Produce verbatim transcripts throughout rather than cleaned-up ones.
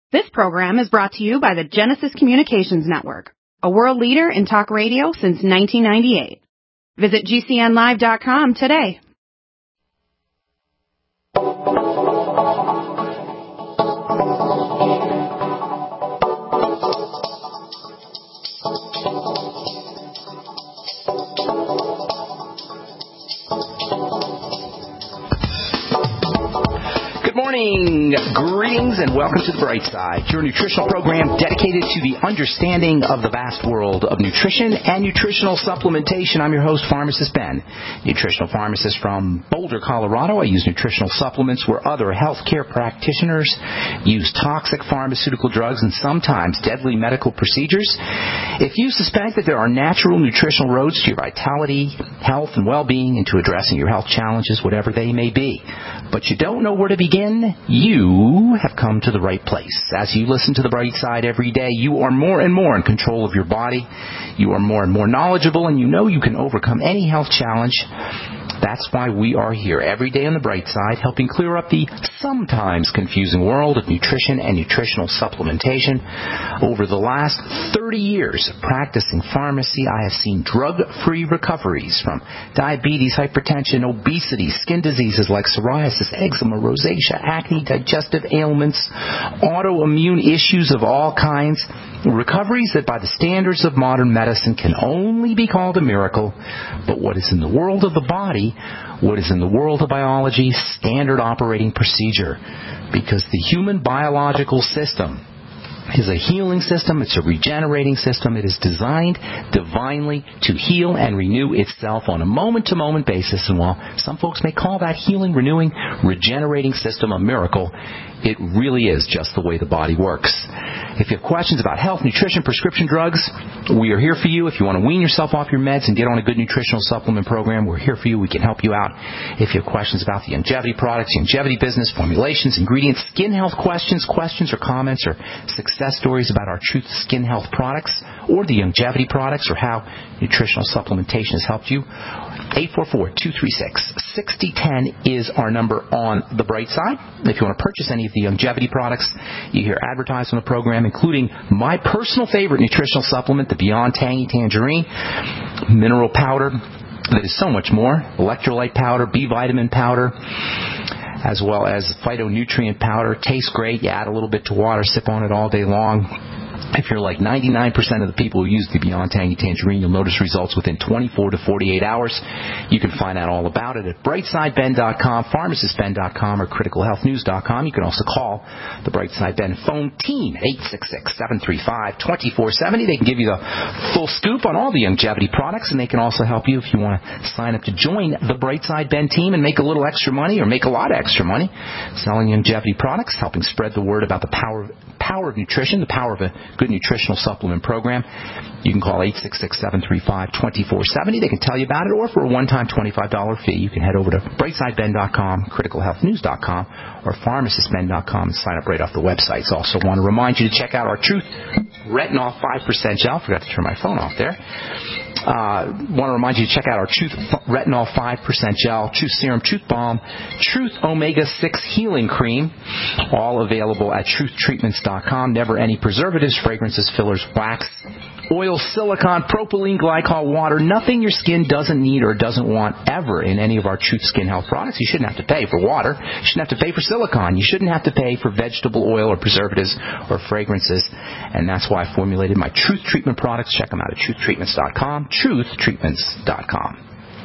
This program is brought to you by the Genesis Communications Network, a world leader in talk radio since nineteen ninety-eight. Visit G C N live dot com today. Morning, greetings, and welcome to The Bright Side, your nutritional program dedicated to the understanding of the vast world of nutrition and nutritional supplementation. I'm your host, Pharmacist Ben, nutritional pharmacist from Boulder, Colorado. I use nutritional supplements where other healthcare practitioners use toxic pharmaceutical drugs and sometimes deadly medical procedures. If you suspect that there are natural nutritional roads to your vitality, health, and well-being, and to addressing your health challenges, whatever they may be, but you don't know where to begin, you have come to the right place. As you listen to The Bright Side every day, you are more and more in control of your body. You are more and more knowledgeable, and you know you can overcome any health challenge. That's why we are here every day on The Bright Side, helping clear up the sometimes confusing world of nutrition and nutritional supplementation. Over the last thirty years of practicing pharmacy, I have seen drug-free recoveries from diabetes, hypertension, obesity, skin diseases like psoriasis, eczema, rosacea, acne, digestive ailments, autoimmune issues of all kinds. Recoveries that by the standards of modern medicine can only be called a miracle. But what is in the world of the body, what is in the world of biology, standard operating procedure. Because the human biological system is a healing system. It's a regenerating system. It is designed divinely to heal and renew itself on a moment-to-moment basis. And while some folks may call that healing, renewing, regenerating system a miracle, it really is just the way the body works. If you have questions about health, nutrition, prescription drugs, we are here for you. If you want to wean yourself off your meds and get on a good nutritional supplement program, we're here for you. We can help you out. If you have questions about the longevity products, longevity business, formulations, ingredients, skin health questions, questions or comments, or success stories about our Truth Skin Health products or the longevity products or how nutritional supplementation has helped you, eight four four, two three six, six zero one zero is our number on The Bright Side. If you want to purchase any of the longevity products you hear advertised on the program, including my personal favorite nutritional supplement, the Beyond Tangy Tangerine, mineral powder that is so much more, electrolyte powder, B vitamin powder, as well as phytonutrient powder. Tastes great. You add a little bit to water, sip on it all day long. If you're like ninety-nine percent of the people who use the Beyond Tangy Tangerine, you'll notice results within twenty-four to forty-eight hours. You can find out all about it at brightside ben dot com, pharmacist ben dot com, or critical health news dot com. You can also call the Brightside Ben phone team at eight six six, seven three five, two four seven zero. They can give you the full scoop on all the longevity products, and they can also help you if you want to sign up to join the Brightside Ben team and make a little extra money or make a lot of extra money selling longevity products, helping spread the word about the power, power of nutrition, the power of a good nutritional supplement program. You can call eight six six, seven three five, two four seven zero. They can tell you about it, or for a one-time twenty-five dollars fee, you can head over to brightside ben dot com, critical health news dot com, or pharmacist ben dot com and sign up right off the websites. Also want to remind you to check out our Truth Retinol five percent Gel. Forgot to turn my phone off there. Uh, want to remind you to check out our Truth Retinol five percent Gel, Truth Serum, Truth Balm, Truth Omega six Healing Cream, all available at truth treatments dot com. Never any preservatives, fragrances, fillers, wax, oil, silicone, propylene glycol, water, nothing your skin doesn't need or doesn't want ever in any of our Truth Skin Health products. You shouldn't have to pay for water. You shouldn't have to pay for silicone. You shouldn't have to pay for vegetable oil or preservatives or fragrances. And that's why I formulated my Truth Treatment products. Check them out at truth treatments dot com, truth treatments dot com.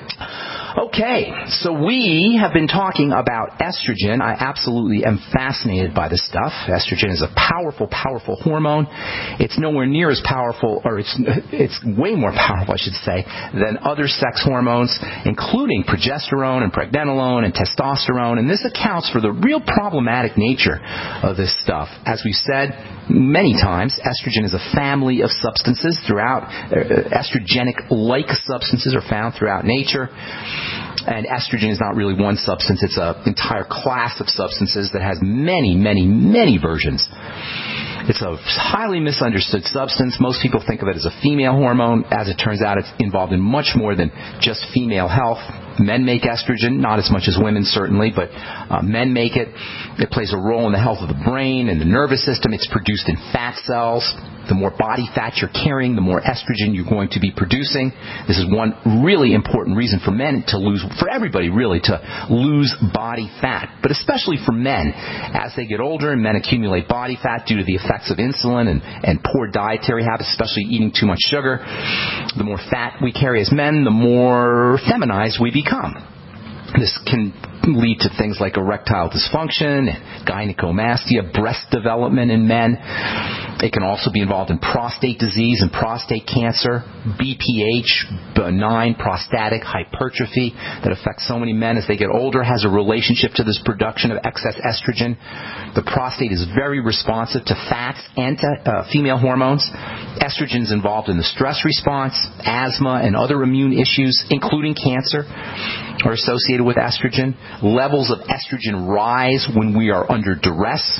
Okay, so we have been talking about estrogen. I absolutely am fascinated by this stuff. Estrogen is a powerful, powerful hormone. It's nowhere near as powerful, or it's it's way more powerful, I should say, than other sex hormones, including progesterone and pregnenolone and testosterone. And this accounts for the real problematic nature of this stuff. As we've said many times, estrogen is a family of substances throughout. Uh, estrogenic-like substances are found throughout nature. And estrogen is not really one substance. It's an entire class of substances that has many, many, many versions. It's a highly misunderstood substance. Most people think of it as a female hormone. As it turns out, it's involved in much more than just female health. Men make estrogen, not as much as women certainly, but uh, men make it. It plays a role in the health of the brain and the nervous system. It's produced in fat cells. The more body fat you're carrying, the more estrogen you're going to be producing. This is one really important reason for men to lose, for everybody really, to lose body fat. But especially for men, as they get older and men accumulate body fat due to the effects of insulin and, and poor dietary habits, especially eating too much sugar. The more fat we carry as men, the more feminized we become. This can lead to things like erectile dysfunction, gynecomastia, breast development in men. It can also be involved in prostate disease and prostate cancer, B P H, benign prostatic hypertrophy that affects so many men as they get older, has a relationship to this production of excess estrogen. The prostate is very responsive to fats and to uh, female hormones. Estrogen is involved in the stress response, asthma, and other immune issues, including cancer, are associated with estrogen. Levels of estrogen rise when we are under duress.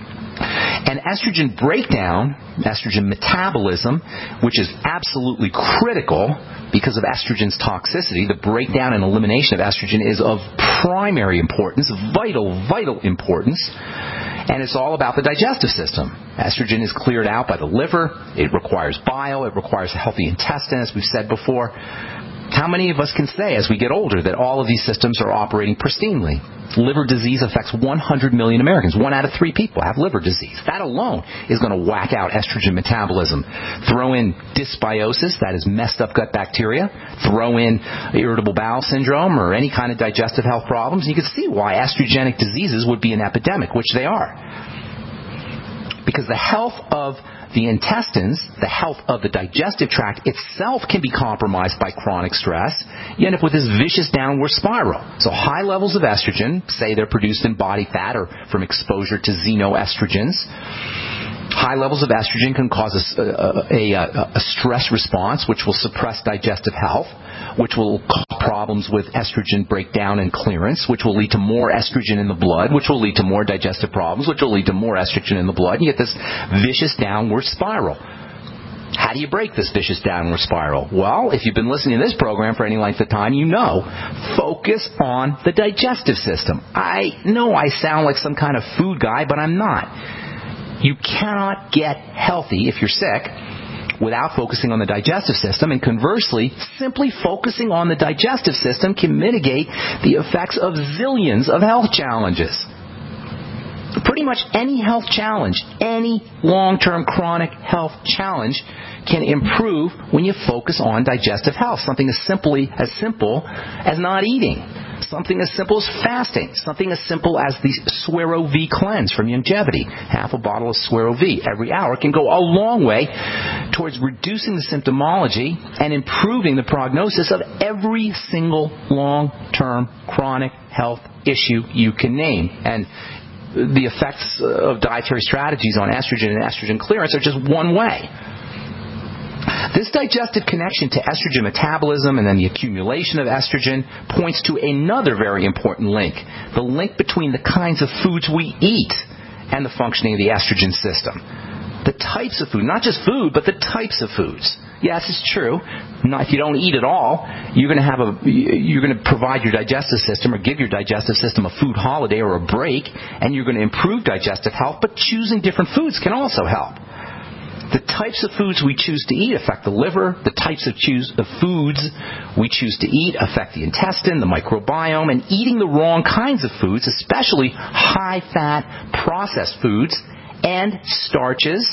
And estrogen breakdown, estrogen metabolism, which is absolutely critical because of estrogen's toxicity, the breakdown and elimination of estrogen is of primary importance, vital, vital importance. And it's all about the digestive system. Estrogen is cleared out by the liver. It requires bile. It requires a healthy intestine, as we've said before. How many of us can say as we get older that all of these systems are operating pristinely? Liver disease affects one hundred million Americans. One out of three people have liver disease. That alone is going to whack out estrogen metabolism. Throw in dysbiosis, that is messed up gut bacteria. Throw in irritable bowel syndrome or any kind of digestive health problems, and you can see why estrogenic diseases would be an epidemic, which they are. Because the health of the intestines, the health of the digestive tract itself can be compromised by chronic stress. You end up with this vicious downward spiral. So high levels of estrogen, say they're produced in body fat or from exposure to xenoestrogens. High levels of estrogen can cause a, a, a, a stress response, which will suppress digestive health, which will cause problems with estrogen breakdown and clearance, which will lead to more estrogen in the blood, which will lead to more digestive problems, which will lead to more estrogen in the blood. And you get this vicious downward spiral. How do you break this vicious downward spiral? Well, if you've been listening to this program for any length of time, you know, focus on the digestive system. I know I sound like some kind of food guy, but I'm not. You cannot get healthy if you're sick without focusing on the digestive system, and conversely, simply focusing on the digestive system can mitigate the effects of zillions of health challenges. Pretty much any health challenge, any long-term chronic health challenge can improve when you focus on digestive health. Something as simply as simple as not eating. Something as simple as fasting. Something as simple as the Suero V cleanse from Youngevity. Half a bottle of Suero V every hour can go a long way towards reducing the symptomology and improving the prognosis of every single long-term chronic health issue you can name. And the effects of dietary strategies on estrogen and estrogen clearance are just one way. This digestive connection to estrogen metabolism and then the accumulation of estrogen points to another very important link, the link between the kinds of foods we eat and the functioning of the estrogen system. The types of food, not just food, but the types of foods. Yes, it's true. Not, if you don't eat at all, you're going to have a, you're going to provide your digestive system or give your digestive system a food holiday or a break, and you're going to improve digestive health, but choosing different foods can also help. The types of foods we choose to eat affect the liver. The types of choose the foods we choose to eat affect the intestine, the microbiome, and eating the wrong kinds of foods, especially high-fat processed foods and starches,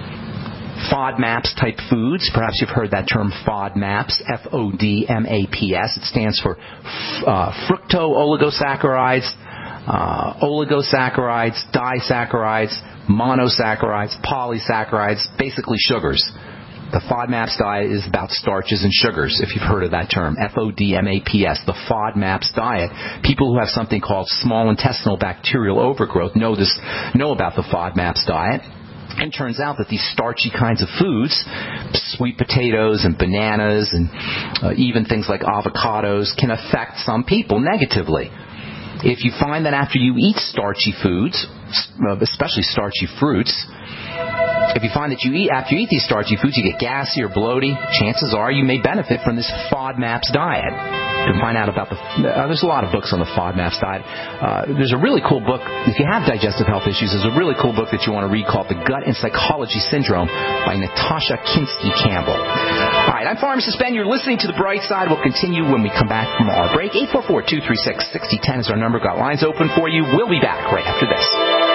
FODMAPs type foods. Perhaps you've heard that term FODMAPs, F O D M A P S. It stands for uh, fructooligosaccharides, uh, oligosaccharides, disaccharides, monosaccharides, polysaccharides, basically sugars. The FODMAPs diet is about starches and sugars, if you've heard of that term. F O D M A P S, the FODMAPs diet. People who have something called small intestinal bacterial overgrowth know this, know about the FODMAPs diet. And it turns out that these starchy kinds of foods, sweet potatoes and bananas and uh, even things like avocados, can affect some people negatively. If you find that after you eat starchy foods, especially starchy fruits, if you find that you eat after you eat these starchy foods, you get gassy or bloaty, chances are you may benefit from this FODMAPs diet. to find out about the, uh, there's a lot of books on the FODMAPs diet. Uh, there's a really cool book, if you have digestive health issues, there's a really cool book that you want to read called The Gut and Psychology Syndrome by Natasha Kinsey-Campbell. All right, I'm Pharmacist Ben. You're listening to The Bright Side. We'll continue when we come back from our break. eight four four, two three six, six zero one zero is our number. Got lines open for you. We'll be back right after this.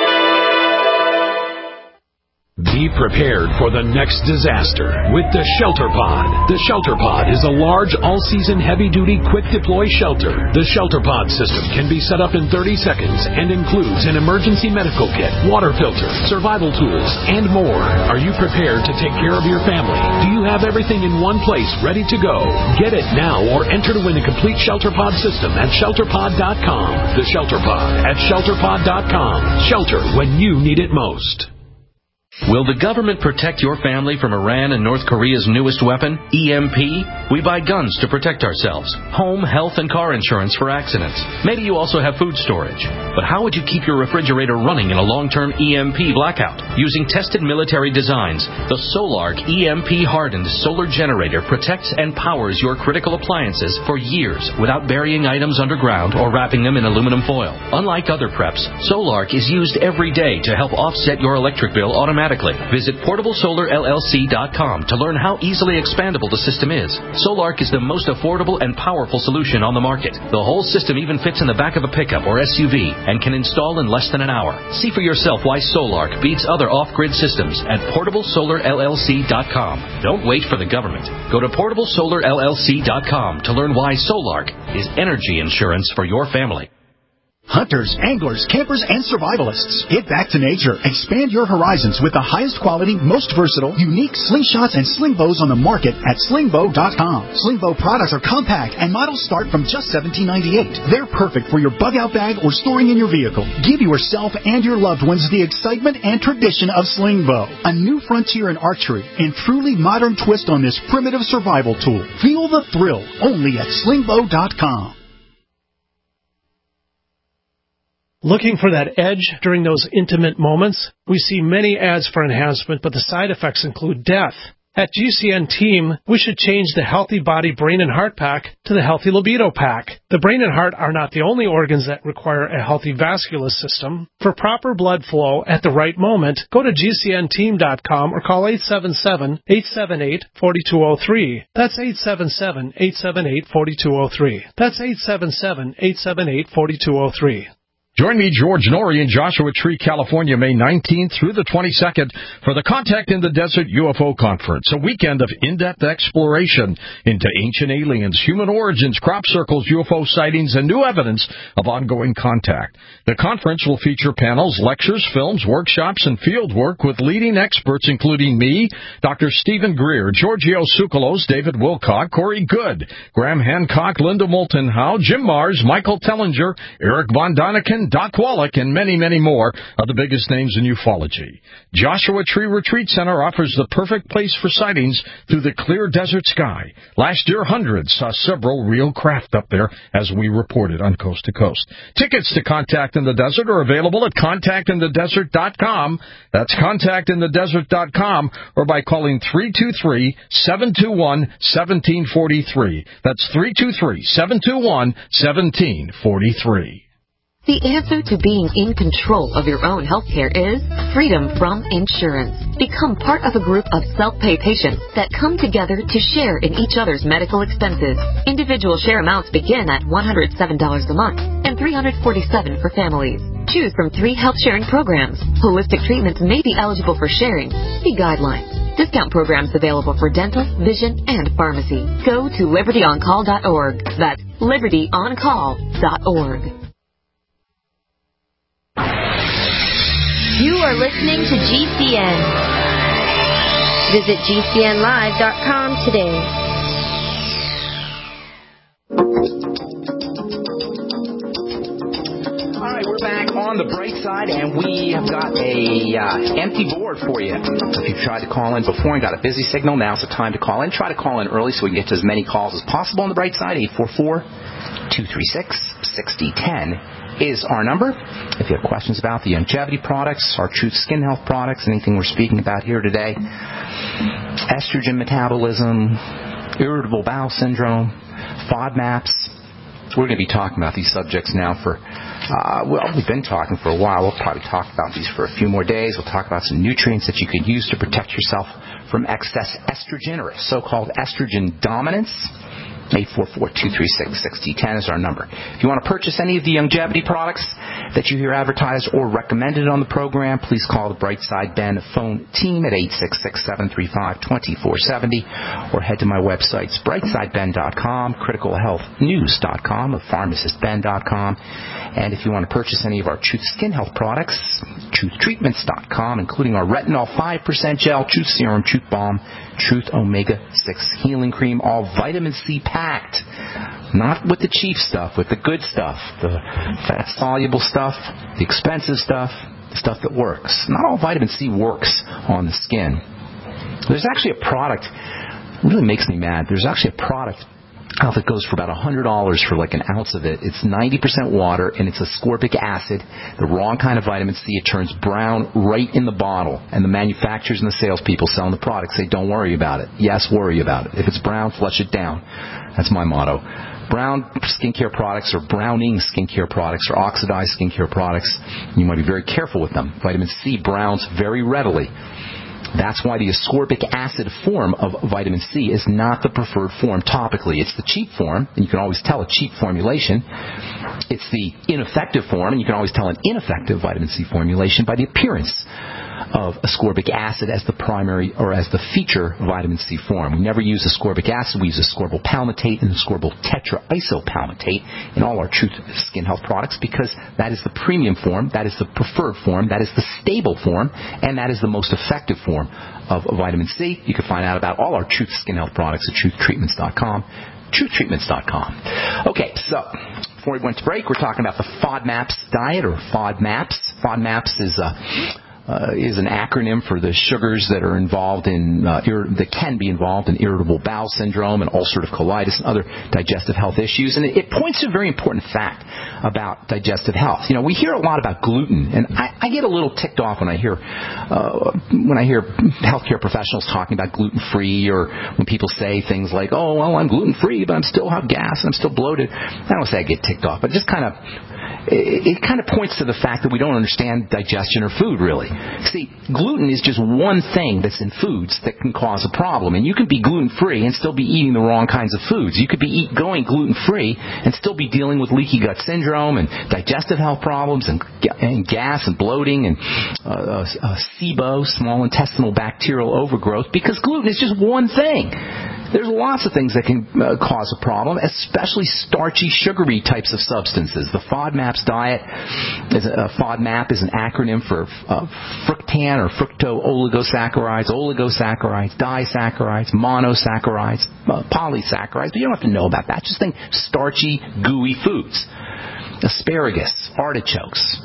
Be prepared for the next disaster with the Shelter Pod. The Shelter Pod is a large, all-season, heavy-duty, quick-deploy shelter. The Shelter Pod system can be set up in thirty seconds and includes an emergency medical kit, water filter, survival tools, and more. Are you prepared to take care of your family? Do you have everything in one place ready to go? Get it now or enter to win a complete Shelter Pod system at shelter pod dot com. The Shelter Pod at shelter pod dot com. Shelter when you need it most. Will the government protect your family from Iran and North Korea's newest weapon, E M P? We buy guns to protect ourselves, home, health, and car insurance for accidents. Maybe you also have food storage. But how would you keep your refrigerator running in a long-term E M P blackout? Using tested military designs, the Solark E M P-hardened solar generator protects and powers your critical appliances for years without burying items underground or wrapping them in aluminum foil. Unlike other preps, Solark is used every day to help offset your electric bill automatically. Visit portable solar L L C dot com to learn how easily expandable the system is. Solark is the most affordable and powerful solution on the market. The whole system even fits in the back of a pickup or S U V and can install in less than an hour. See for yourself why Solark beats other off-grid systems at portable solar L L C dot com. Don't wait for the government. Go to portable solar L L C dot com to learn why Solark is energy insurance for your family. Hunters, anglers, campers, and survivalists. Get back to nature. Expand your horizons with the highest quality, most versatile, unique slingshots and sling bows on the market at sling bow dot com. Sling bow products are compact and models start from just seventeen ninety-eight. They're perfect for your bug-out bag or storing in your vehicle. Give yourself and your loved ones the excitement and tradition of sling bow. A new frontier in archery and truly modern twist on this primitive survival tool. Feel the thrill only at sling bow dot com. Looking for that edge during those intimate moments? We see many ads for enhancement, but the side effects include death. At G C N Team, we should change the Healthy Body Brain and Heart Pack to the Healthy Libido Pack. The brain and heart are not the only organs that require a healthy vascular system. For proper blood flow at the right moment, go to G C N team dot com or call eight seven seven, eight seven eight, four two zero three. That's eight seven seven, eight seven eight, four two zero three. That's eight seven seven, eight seven eight, four two zero three. Join me, George Norrie, in Joshua Tree, California, May nineteenth through the twenty-second for the Contact in the Desert U F O Conference, a weekend of in-depth exploration into ancient aliens, human origins, crop circles, U F O sightings, and new evidence of ongoing contact. The conference will feature panels, lectures, films, workshops, and field work with leading experts, including me, Doctor Stephen Greer, Giorgio Tsoukalos, David Wilcock, Corey Good, Graham Hancock, Linda Moulton Howe, Jim Mars, Michael Tellinger, Eric Von Daniken, Doc Wallach, and many, many more are the biggest names in ufology. Joshua Tree Retreat Center offers the perfect place for sightings through the clear desert sky. Last year, hundreds saw several real craft up there, as we reported on Coast to Coast. Tickets to Contact in the Desert are available at contact in the desert dot com. That's contact in the desert dot com, or by calling three two three, seven two one, one seven four three. That's three two three, seven two one, one seven four three. The answer to being in control of your own health care is freedom from insurance. Become part of a group of self-pay patients that come together to share in each other's medical expenses. Individual share amounts begin at one hundred seven dollars a month and three hundred forty-seven dollars for families. Choose from three health sharing programs. Holistic treatments may be eligible for sharing. See guidelines. Discount programs available for dental, vision, and pharmacy. Go to liberty on call dot org. That's liberty on call dot org. You are listening to G C N. Visit G C N live dot com today. All right, we're back on the bright side, and we have got a uh, empty board for you. If you've tried to call in before and got a busy signal, now's the time to call in. Try to call in early so we can get to as many calls as possible on the bright side. eight four four, two three six, six zero one zero is our number. If you have questions about the longevity products, our Truth Skin Health products, anything we're speaking about here today, estrogen metabolism, irritable bowel syndrome, FODMAPs, We're going to be talking about these subjects now for, uh, well, we've been talking for a while. We'll probably talk about these for a few more days. We'll talk about some nutrients that you can use to protect yourself from excess estrogen or so-called estrogen dominance. eight four four, two three six, six zero one zero is our number. If you want to purchase any of the Youngevity products that you hear advertised or recommended on the program, please call the Brightside Ben phone team at eight six six, seven three five, two four seven zero or head to my websites, brightside ben dot com, critical health news dot com, pharmacist ben dot com. And if you want to purchase any of our Truth Skin Health products, truth treatments dot com, including our Retinol five percent gel, Truth Serum, Truth Balm, Truth Omega six Healing Cream, all vitamin C packed. Not with the cheap stuff, with the good stuff, the fat-soluble stuff, the expensive stuff, the stuff that works. Not all vitamin C works on the skin. There's actually a product, it really makes me mad, there's actually a product out that goes for about one hundred dollars for like an ounce of it. It's ninety percent water, and it's ascorbic acid, the wrong kind of vitamin C. It turns brown right in the bottle, and the manufacturers and the salespeople selling the product say, don't worry about it. Yes, worry about it. If it's brown, flush it down. That's my motto. Brown skincare products or browning skincare products or oxidized skincare products, you might be very careful with them. Vitamin C browns very readily. That's why the ascorbic acid form of vitamin C is not the preferred form topically. It's the cheap form, and you can always tell a cheap formulation. It's the ineffective form, and you can always tell an ineffective vitamin C formulation by the appearance of ascorbic acid as the primary or as the feature vitamin C form. We never use ascorbic acid. We use ascorbyl palmitate and ascorbyl tetraisopalmitate in all our Truth Skin Health products because that is the premium form, that is the preferred form, that is the stable form, and that is the most effective form of vitamin C. You can find out about all our Truth Skin Health products at truth treatments dot com. truth treatments dot com. Okay, so before we went to break, we're talking about the FODMAPs diet or FODMAPs. FODMAPs is a Uh, is an acronym for the sugars that are involved in uh, ir- that can be involved in irritable bowel syndrome and ulcerative colitis and other digestive health issues. And it, it points to a very important fact about digestive health. You know, we hear a lot about gluten, and I, I get a little ticked off when I hear uh, when I hear healthcare professionals talking about gluten-free, or when people say things like, "Oh, well, I'm gluten-free, but I'm still have gas, and I'm still bloated." I don't say I get ticked off, but just kind of. It, it kind of points to the fact that we don't understand digestion or food, really. See, gluten is just one thing that's in foods that can cause a problem. And you can be gluten-free and still be eating the wrong kinds of foods. You could be eat, going gluten-free and still be dealing with leaky gut syndrome and digestive health problems and, and gas and bloating and uh, uh, SIBO, small intestinal bacterial overgrowth, because gluten is just one thing. There's lots of things that can uh, cause a problem, especially starchy, sugary types of substances. The FODMAPs diet, is a, uh, FODMAP is an acronym for uh, fructan or fructo-oligosaccharides, oligosaccharides, disaccharides, monosaccharides, uh, polysaccharides. But you don't have to know about that. Just think starchy, gooey foods. Asparagus, artichokes,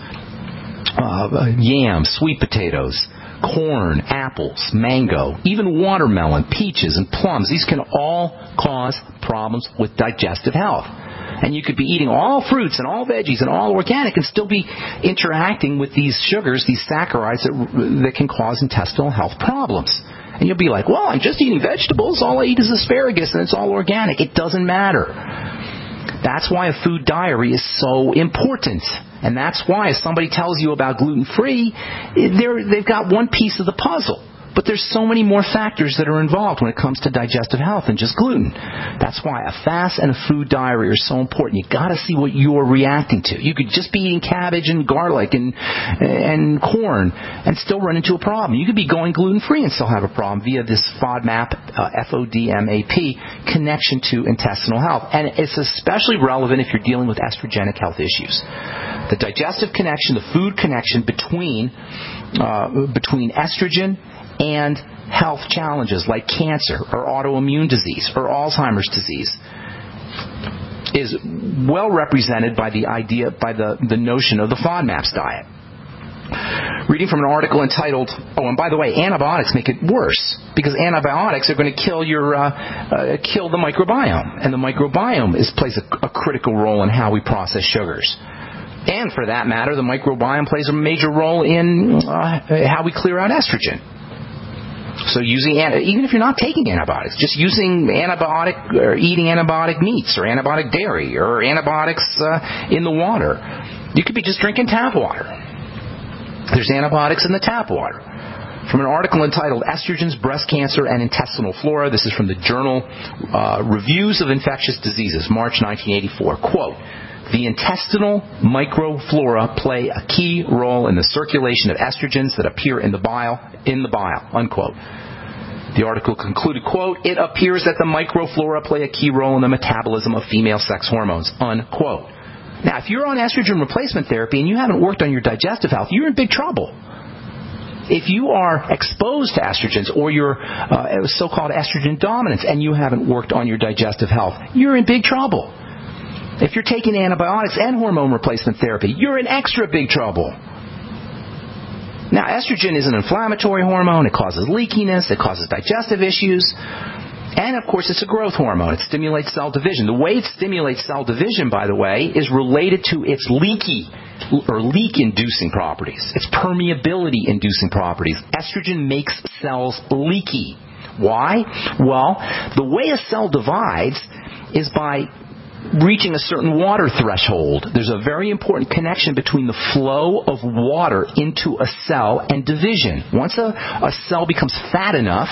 uh, yams, sweet potatoes, corn, apples, mango, even watermelon, peaches, and plums. These can all cause problems with digestive health. And you could be eating all fruits and all veggies and all organic and still be interacting with these sugars, these saccharides that, that can cause intestinal health problems. And you'll be like, well, I'm just eating vegetables. All I eat is asparagus and it's all organic. It doesn't matter. That's why a food diary is so important. And that's why if somebody tells you about gluten-free, they're, they've got one piece of the puzzle. But there's so many more factors that are involved when it comes to digestive health than just gluten. That's why a fast and a food diary are so important. You've got to see what you're reacting to. You could just be eating cabbage and garlic and and corn and still run into a problem. You could be going gluten-free and still have a problem via this FODMAP, uh, F O D M A P, connection to intestinal health. And it's especially relevant if you're dealing with estrogenic health issues. The digestive connection, the food connection between uh, between estrogen and health challenges like cancer or autoimmune disease or Alzheimer's disease is well represented by the idea, by the, the notion of the FODMAPs diet. Reading from an article entitled, oh, and by the way, antibiotics make it worse because antibiotics are going to kill your, uh, uh, kill the microbiome. And the microbiome is, plays a, a critical role in how we process sugars. And for that matter, the microbiome plays a major role in uh, how we clear out estrogen. So using, even if you're not taking antibiotics, just using antibiotic or eating antibiotic meats or antibiotic dairy or antibiotics uh, in the water. You could be just drinking tap water. There's antibiotics in the tap water. From an article entitled Estrogens, Breast Cancer, and Intestinal Flora, this is from the journal uh, Reviews of Infectious Diseases, March nineteen eighty-four. Quote, the intestinal microflora play a key role in the circulation of estrogens that appear in the bile, in the bile, unquote. The article concluded, quote, it appears that the microflora play a key role in the metabolism of female sex hormones, unquote. Now, if you're on estrogen replacement therapy and you haven't worked on your digestive health, you're in big trouble. If you are exposed to estrogens or you're uh, so-called estrogen dominance and you haven't worked on your digestive health, you're in big trouble. If you're taking antibiotics and hormone replacement therapy, you're in extra big trouble. Now, estrogen is an inflammatory hormone. It causes leakiness. It causes digestive issues. And, of course, it's a growth hormone. It stimulates cell division. The way it stimulates cell division, by the way, is related to its leaky or leak-inducing properties, its permeability-inducing properties. Estrogen makes cells leaky. Why? Well, the way a cell divides is by reaching a certain water threshold. There's a very important connection between the flow of water into a cell and division. Once a, a cell becomes fat enough,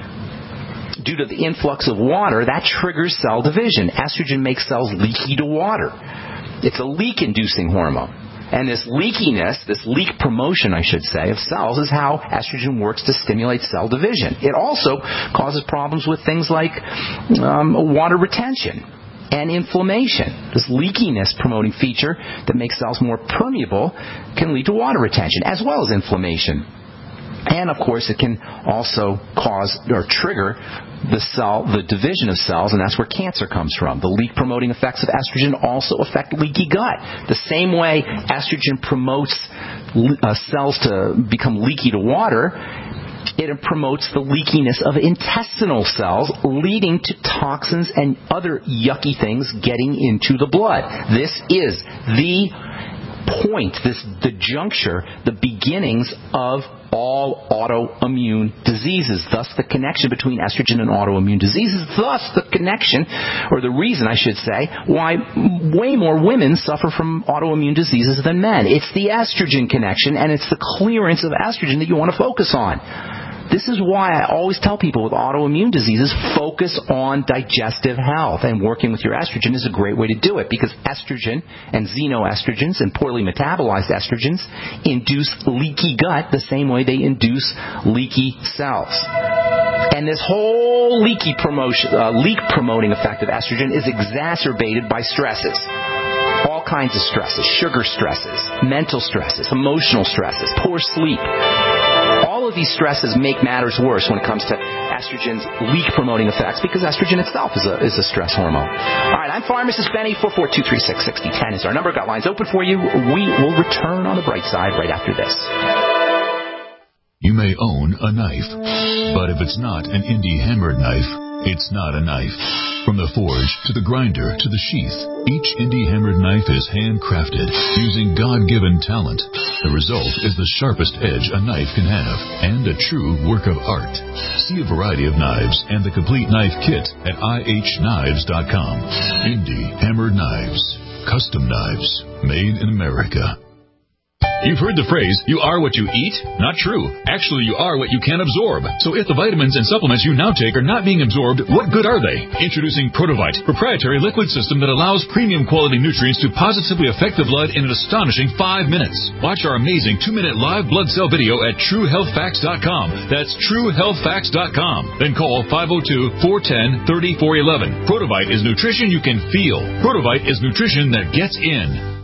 due to the influx of water, that triggers cell division. Estrogen makes cells leaky to water. It's a leak-inducing hormone. And this leakiness, this leak promotion, I should say, of cells is how estrogen works to stimulate cell division. It also causes problems with things like um, water retention and inflammation. This leakiness promoting feature that makes cells more permeable can lead to water retention as well as inflammation. And, of course, it can also cause or trigger the cell, the division of cells, and that's where cancer comes from. The leak-promoting effects of estrogen also affect leaky gut. The same way estrogen promotes uh, cells to become leaky to water, it promotes the leakiness of intestinal cells, leading to toxins and other yucky things getting into the blood. This is the point, this the juncture, the beginnings of all autoimmune diseases. Thus, the connection between estrogen and autoimmune diseases. Thus, the connection, or the reason, I should say, why way more women suffer from autoimmune diseases than men. It's the estrogen connection, and it's the clearance of estrogen that you want to focus on. This is why I always tell people with autoimmune diseases, focus on digestive health. And working with your estrogen is a great way to do it, because estrogen and xenoestrogens and poorly metabolized estrogens induce leaky gut the same way they induce leaky cells. And this whole leaky promotion, uh, leak promoting effect of estrogen is exacerbated by stresses. All kinds of stresses, sugar stresses, mental stresses, emotional stresses, poor sleep. All of these stresses make matters worse when it comes to estrogen's leak-promoting effects, because estrogen itself is a, is a stress hormone. All right, I'm Pharmacist Benny. four four two, three six, six zero one zero is our number. Got lines open for you. We will return on the bright side right after this. You may own a knife, but if it's not an indie hammered knife, it's not a knife. From the forge to the grinder to the sheath, each indie hammered knife is handcrafted using God-given talent. The result is the sharpest edge a knife can have and a true work of art. See a variety of knives and the complete knife kit at I H knives dot com. Indie hammered knives. Custom knives made in America. You've heard the phrase, you are what you eat? Not true. Actually, you are what you can absorb. So if the vitamins and supplements you now take are not being absorbed, what good are they? Introducing Protovite, proprietary liquid system that allows premium quality nutrients to positively affect the blood in an astonishing five minutes. Watch our amazing two-minute live blood cell video at true health facts dot com. That's true health facts dot com. Then call five oh two, four one zero, three oh four one one. Protovite is nutrition you can feel. Protovite is nutrition that gets in.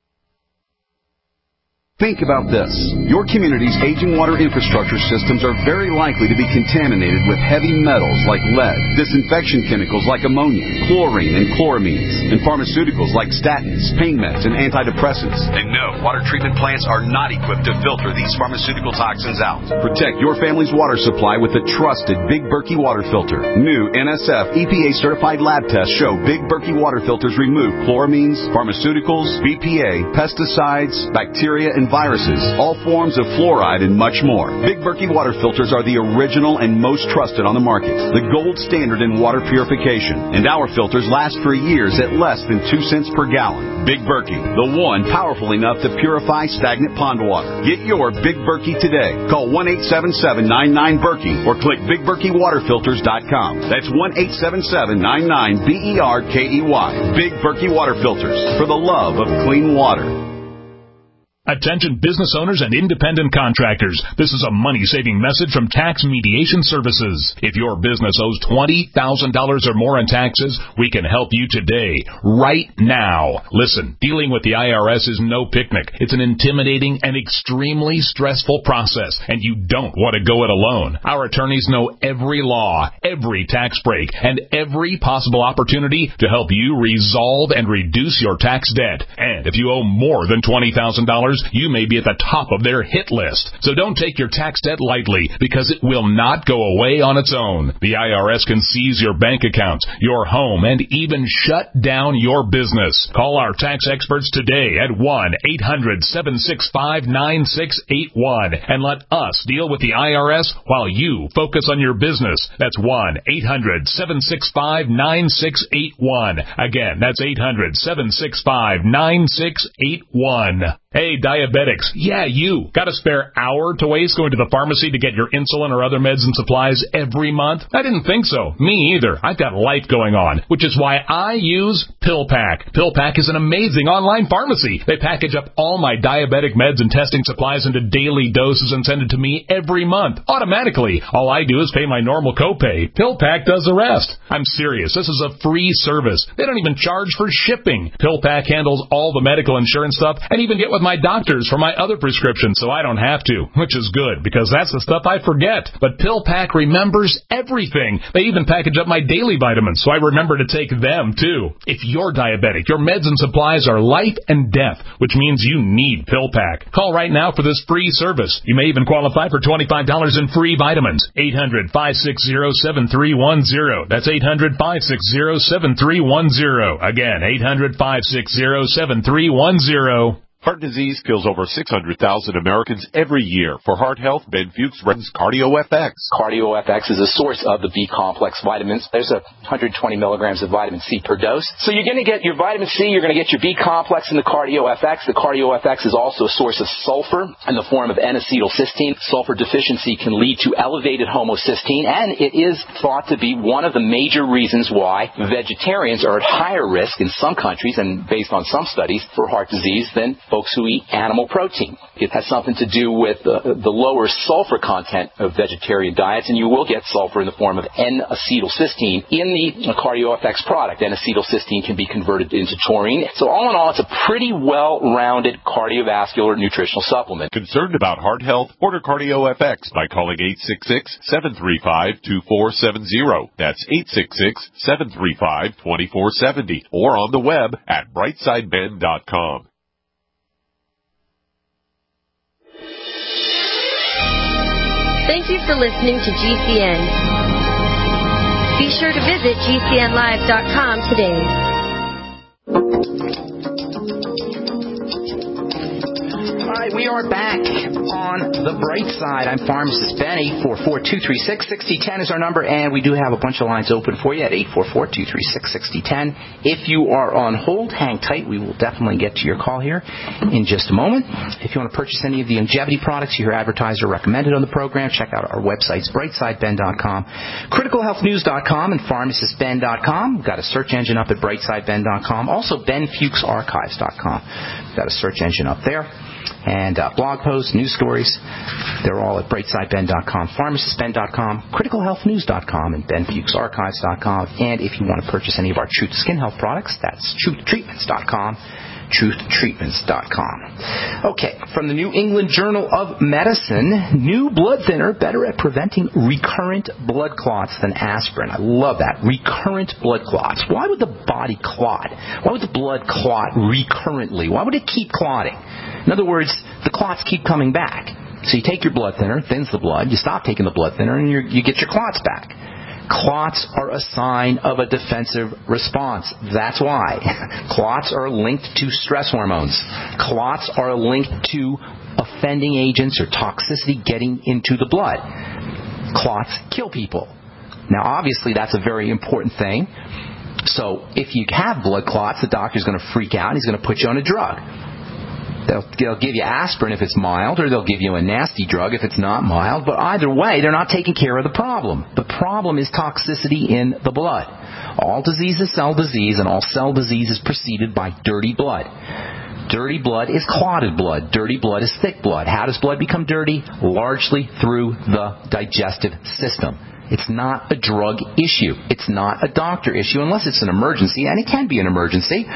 Think about this. Your community's aging water infrastructure systems are very likely to be contaminated with heavy metals like lead, disinfection chemicals like ammonia, chlorine and chloramines, and pharmaceuticals like statins, pain meds, and antidepressants. And no, water treatment plants are not equipped to filter these pharmaceutical toxins out. Protect your family's water supply with the trusted Big Berkey water filter. New N S F E P A-certified lab tests show Big Berkey water filters remove chloramines, pharmaceuticals, B P A, pesticides, bacteria, and and viruses, all forms of fluoride, and much more. Big Berkey water filters are the original and most trusted on the market, the gold standard in water purification. And our filters last for years at less than two cents per gallon. Big Berkey, the one powerful enough to purify stagnant pond water. Get your Big Berkey today. Call one eight seven seven, nine nine, Berkey or click big berkey water filters dot com. That's one eight seven seven, nine nine, B E R K E Y. Big Berkey Water Filters, for the love of clean water. Attention business owners and independent contractors. This is a money-saving message from Tax Mediation Services. If your business owes twenty thousand dollars or more in taxes, we can help you today, right now. Listen, dealing with the I R S is no picnic. It's an intimidating and extremely stressful process, and you don't want to go it alone. Our attorneys know every law, every tax break, and every possible opportunity to help you resolve and reduce your tax debt. And if you owe more than twenty thousand dollars, you may be at the top of their hit list. So don't take your tax debt lightly, because it will not go away on its own. The I R S can seize your bank accounts, your home, and even shut down your business. Call our tax experts today at one eight hundred, seven six five, nine six eight one and let us deal with the I R S while you focus on your business. That's one eight hundred, seven six five, nine six eight one. Again, that's eight hundred, seven six five, nine six eight one. Hey, diabetics, yeah, you. Got a spare hour to waste going to the pharmacy to get your insulin or other meds and supplies every month? I didn't think so. Me either. I've got life going on, which is why I use PillPack. PillPack is an amazing online pharmacy. They package up all my diabetic meds and testing supplies into daily doses and send it to me every month, automatically. All I do is pay my normal copay. PillPack does the rest. I'm serious. This is a free service. They don't even charge for shipping. PillPack handles all the medical insurance stuff and even get with my doctors for my other prescriptions, so I don't have to, which is good, because that's the stuff I forget. But PillPack remembers everything. They even package up my daily vitamins, so I remember to take them, too. If you're diabetic, your meds and supplies are life and death, which means you need PillPack. Call right now for this free service. You may even qualify for twenty-five dollars in free vitamins. eight hundred, five six zero, seven three one zero. That's eight hundred, five six zero, seven three one zero. Again, eight hundred, five six zero, seven three one zero. Heart disease kills over six hundred thousand Americans every year. For heart health, Ben Fuchs runs CardioFX. CardioFX is a source of the B-complex vitamins. There's a one hundred twenty milligrams of vitamin C per dose. So you're going to get your vitamin C, you're going to get your B-complex in the CardioFX. The CardioFX is also a source of sulfur in the form of N-acetylcysteine. Sulfur deficiency can lead to elevated homocysteine, and it is thought to be one of the major reasons why vegetarians are at higher risk in some countries, and based on some studies, for heart disease than folks who eat animal protein. It has something to do with uh, the lower sulfur content of vegetarian diets, and you will get sulfur in the form of N-acetylcysteine in the CardioFX product. N-acetylcysteine can be converted into taurine. So all in all, it's a pretty well-rounded cardiovascular nutritional supplement. Concerned about heart health? Order CardioFX by calling eight six six, seven three five, two four seven zero. That's eight six six, seven three five, two four seven zero. Or on the web at brightside ben dot com. Thank you for listening to G C N. Be sure to visit G C N live dot com today. All right, we are back on the bright side. I'm Pharmacist Ben. eight four four, two three six, six zero one zero is our number, and we do have a bunch of lines open for you at eight four four, two three six, six zero one zero. If you are on hold, hang tight. We will definitely get to your call here in just a moment. If you want to purchase any of the longevity products you hear advertised or recommended on the program, check out our websites, brightside ben dot com, critical health news dot com, and pharmacist ben dot com. We've got a search engine up at brightside ben dot com. Also, ben fuchs archives dot com. We've got a search engine up there. And uh, blog posts, news stories, they're all at brightside ben dot com, pharmacist ben dot com, critical health news dot com, and ben fuchs archives dot com. And if you want to purchase any of our Truth Skin Health products, that's truth treatments dot com, truth treatments dot com. Okay, from the New England Journal of Medicine, new blood thinner better at preventing recurrent blood clots than aspirin. I love that. Recurrent blood clots. Why would the body clot? Why would the blood clot recurrently? Why would it keep clotting? In other words, the clots keep coming back. So you take your blood thinner, thins the blood, you stop taking the blood thinner, and you're, you get your clots back. Clots are a sign of a defensive response. That's why. Clots are linked to stress hormones. Clots are linked to offending agents or toxicity getting into the blood. Clots kill people. Now, obviously, that's a very important thing. So if you have blood clots, the doctor's going to freak out and he's going to put you on a drug. They'll, they'll give you aspirin if it's mild, or they'll give you a nasty drug if it's not mild. But either way, they're not taking care of the problem. The problem is toxicity in the blood. All disease is cell disease, and all cell disease is preceded by dirty blood. Dirty blood is clotted blood. Dirty blood is thick blood. How does blood become dirty? Largely through the digestive system. It's not a drug issue. It's not a doctor issue unless it's an emergency, and it can be an emergency.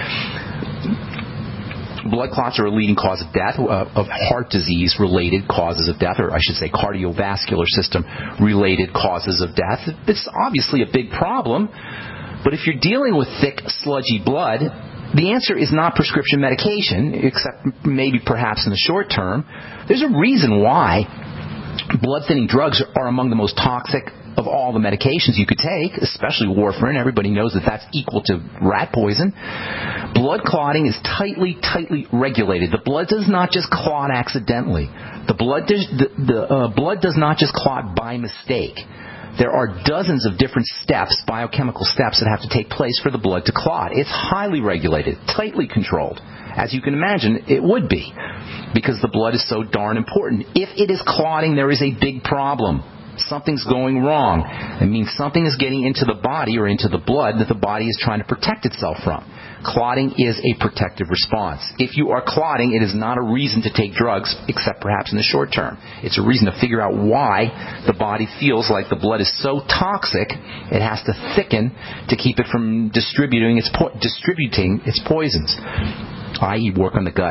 Blood clots are a leading cause of death, uh, of heart disease-related causes of death, or I should say cardiovascular system-related causes of death. It's obviously a big problem, but if you're dealing with thick, sludgy blood, the answer is not prescription medication, except maybe perhaps in the short term. There's a reason why blood-thinning drugs are among the most toxic of all the medications you could take, especially warfarin. Everybody knows that that's equal to rat poison. Blood clotting is tightly, tightly regulated. The blood does not just clot accidentally. The blood does, the, the uh, blood does not just clot by mistake. There are dozens of different steps, biochemical steps, that have to take place for the blood to clot. It's highly regulated, tightly controlled. As you can imagine, it would be, because the blood is so darn important. If it is clotting, there is a big problem. Something's going wrong. It means something is getting into the body or into the blood that the body is trying to protect itself from. Clotting is a protective response. If you are clotting, it is not a reason to take drugs, except perhaps in the short term. It's a reason to figure out why the body feels like the blood is so toxic, it has to thicken to keep it from distributing its po- distributing its poisons, that is work on the gut.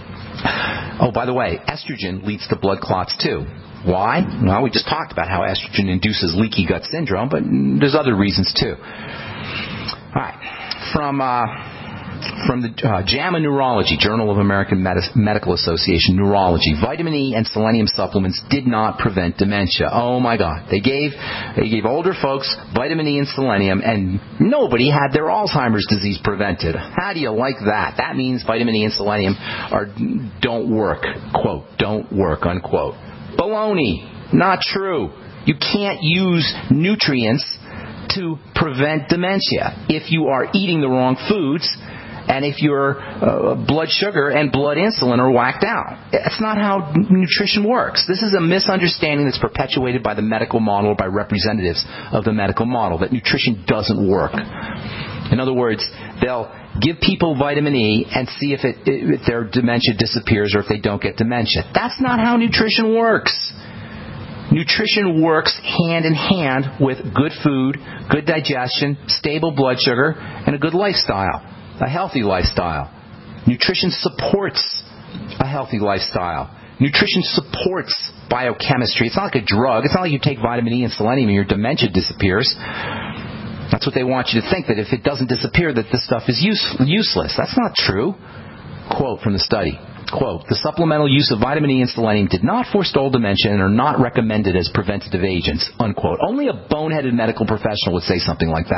Oh, by the way, estrogen leads to blood clots too. Why? Well, we just talked about how estrogen induces leaky gut syndrome, but there's other reasons too. All right. From uh, from the uh, JAMA Neurology, Journal of American Medi- Medical Association Neurology, vitamin E and selenium supplements did not prevent dementia. Oh my God! They gave they gave older folks vitamin E and selenium, and nobody had their Alzheimer's disease prevented. How do you like that? That means vitamin E and selenium are don't work. Quote, don't work, unquote. Baloney. Not true. You can't use nutrients to prevent dementia if you are eating the wrong foods and if your uh, blood sugar and blood insulin are whacked out. That's not how nutrition works. This is a misunderstanding that's perpetuated by the medical model or by representatives of the medical model, that nutrition doesn't work. In other words, they'll give people vitamin E and see if, it, if their dementia disappears or if they don't get dementia. That's not how nutrition works. Nutrition works hand in hand with good food, good digestion, stable blood sugar, and a good lifestyle, a healthy lifestyle. Nutrition supports a healthy lifestyle. Nutrition supports biochemistry. It's not like a drug. It's not like you take vitamin E and selenium and your dementia disappears. That's what they want you to think, that if it doesn't disappear, that this stuff is use, useless. That's not true. Quote from the study. Quote, the supplemental use of vitamin E and selenium did not forestall dementia and are not recommended as preventative agents. Unquote. Only a boneheaded medical professional would say something like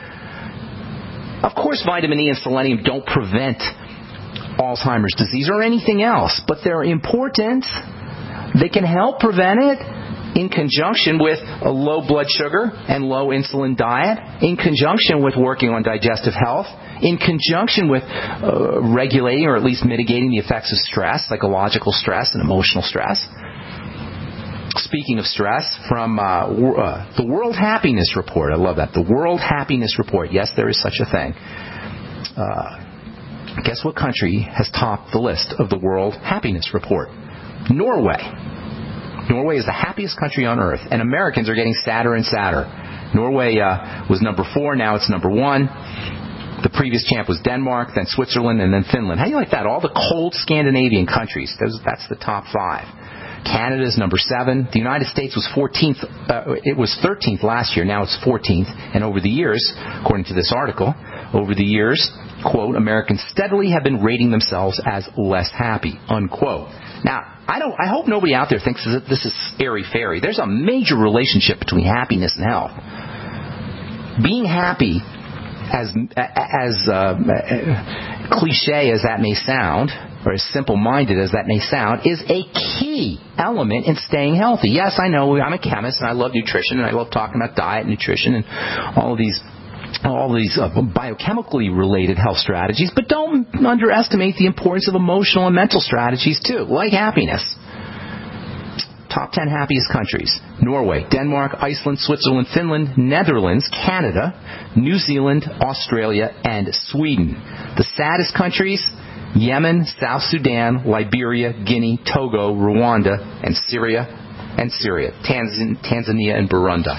that. Of course, vitamin E and selenium don't prevent Alzheimer's disease or anything else, but they're important. They can help prevent it in conjunction with a low blood sugar and low insulin diet, in conjunction with working on digestive health, in conjunction with uh, regulating or at least mitigating the effects of stress, psychological stress and emotional stress. Speaking of stress, from uh, uh, the World Happiness Report, I love that, the World Happiness Report, yes, there is such a thing. Uh, guess what country has topped the list of the World Happiness Report? Norway. Norway is the happiest country on earth, and Americans are getting sadder and sadder. Norway uh, was number four, now it's number one. The previous champ was Denmark, then Switzerland, and then Finland. How do you like that? All the cold Scandinavian countries, those, that's the top five. Canada's number seven. The United States was fourteenth. Uh, it was thirteenth last year, now it's fourteenth. And over the years, according to this article, over the years, quote, Americans steadily have been rating themselves as less happy, unquote. Now, I don't. I hope nobody out there thinks that this is airy-fairy. There's a major relationship between happiness and health. being happy, as as uh, cliche as that may sound, or as simple-minded as that may sound, is a key element in staying healthy. Yes, I know I'm a chemist and I love nutrition and I love talking about diet and nutrition and all of these all these uh, biochemically related health strategies, but don't underestimate the importance of emotional and mental strategies too, like happiness. Top ten happiest countries: Norway, Denmark, Iceland, Switzerland, Finland, Netherlands, Canada, New Zealand, Australia, and Sweden. The saddest countries: Yemen, South Sudan, Liberia, Guinea, Togo, Rwanda, and Syria, and Syria, Tanz- Tanzania, and Burundi.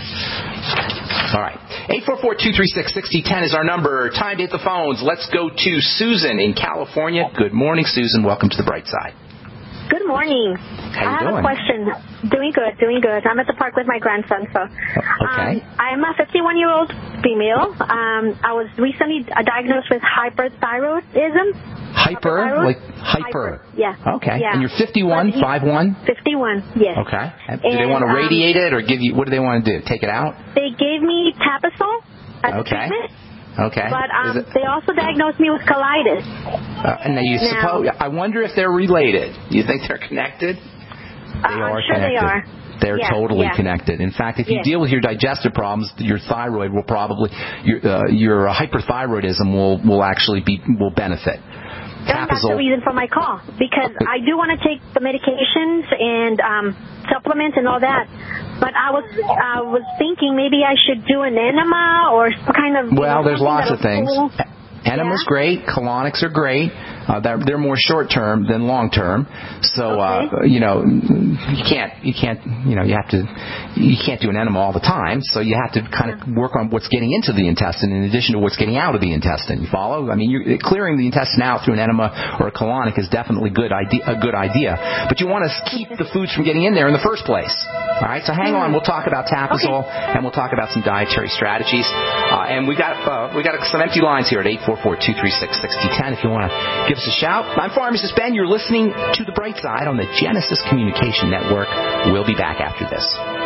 All right. eight four four, two three six, six zero one zero is our number. Time to hit the phones. Let's go to Susan in California. Good morning, Susan. Welcome to the Bright Side. Good morning. How you I have doing? a question. Doing good, doing good. I'm at the park with my grandson. So, okay. Um, I'm a fifty-one-year-old female. Um, I was recently diagnosed with hyperthyroidism. Hyper, Hyperthyroid? like hyper. Hyper. Yeah. Okay. Yeah. And you're fifty-one, five one? fifty-one, yes. Okay. And do And, they want to um, radiate it or give you, what do they want to do? Take it out? They gave me Tapasol as a Okay. treatment. Okay. But um, Is it, they also diagnosed me with colitis. uh, and now you now, suppose, I wonder if they're related. You think they're connected? They uh, are I'm sure connected. they are. They're Yeah, totally yeah. connected. In fact, if you Yes. deal with your digestive problems, your thyroid will probably, your, uh, your hyperthyroidism will, will actually be, will benefit. And that's the reason for my call, because I do want to take the medications and um, supplements and all that. But I was I was thinking maybe I should do an enema or some kind of... Well, know, there's lots of that'll things. cool. Enema's Yeah. great. Colonics are great. Uh, they're, they're more short-term than long-term. So, uh, you know, you can't, you can't, you know, you have to, you can't do an enema all the time. So you have to kind of work on what's getting into the intestine in addition to what's getting out of the intestine. You follow? I mean, you're, clearing the intestine out through an enema or a colonic is definitely good idea, a good idea. But you want to keep the foods from getting in there in the first place. All right? So hang on. We'll talk about Tapasol, okay. And we'll talk about some dietary strategies. Uh, and we got, uh, we got some empty lines here at eight four four, two three six, six zero one zero if you want to give us a shout. I'm Pharmacist Ben. You're listening to The Bright Side on the Genesis Communication Network. We'll be back after this.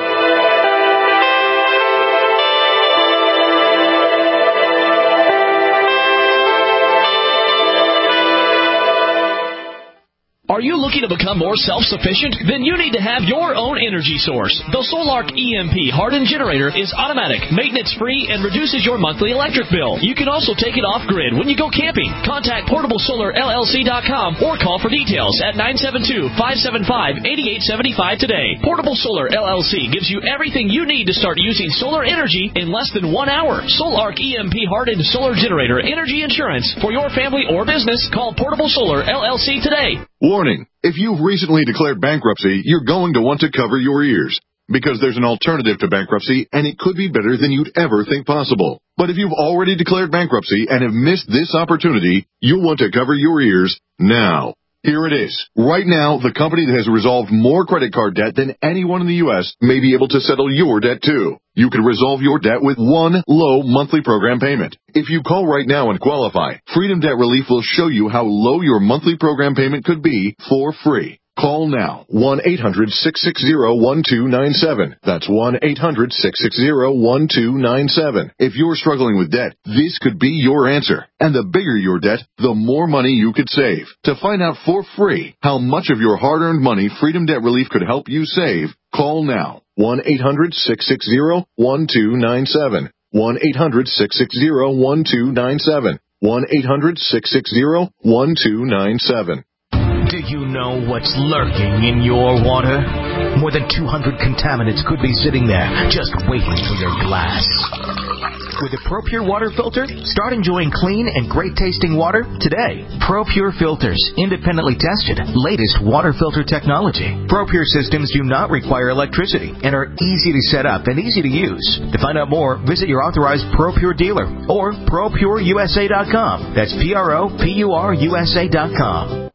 Are you looking to become more self-sufficient? Then you need to have your own energy source. The Solark E M P hardened generator is automatic, maintenance-free, and reduces your monthly electric bill. You can also take it off-grid when you go camping. Contact portable solar L L C dot com or call for details at nine seven two, five seven five, eight eight seven five today. Portable Solar L L C gives you everything you need to start using solar energy in less than one hour. Solark E M P hardened solar generator energy insurance for your family or business. Call Portable Solar L L C today. Warning, if you've recently declared bankruptcy, you're going to want to cover your ears, because there's an alternative to bankruptcy, and it could be better than you'd ever think possible. But if you've already declared bankruptcy and have missed this opportunity, you'll want to cover your ears now. Here it is. Right now, the company that has resolved more credit card debt than anyone in the U S may be able to settle your debt too. You can resolve your debt with one low monthly program payment. If you call right now and qualify, Freedom Debt Relief will show you how low your monthly program payment could be for free. Call now, one eight hundred, six six zero, one two nine seven. That's one eight hundred, six six zero, one two nine seven. If you're struggling with debt, this could be your answer. And the bigger your debt, the more money you could save. To find out for free how much of your hard-earned money Freedom Debt Relief could help you save, call now, one eight hundred, six six zero, one two nine seven. one eight hundred, six six zero, one two nine seven. one eight hundred, six six zero, one two nine seven. Do you know what's lurking in your water? More than two hundred contaminants could be sitting there, just waiting for your glass. With a ProPure water filter, start enjoying clean and great-tasting water today. ProPure filters, independently tested, latest water filter technology. ProPure systems do not require electricity and are easy to set up and easy to use. To find out more, visit your authorized ProPure dealer or pro pure U S A dot com. That's P R O P U R U S A dot com.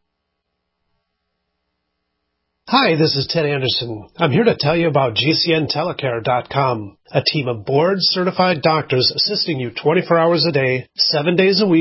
Hi, this is Ted Anderson. I'm here to tell you about G C N telecare dot com, a team of board-certified doctors assisting you twenty-four hours a day, seven days a week,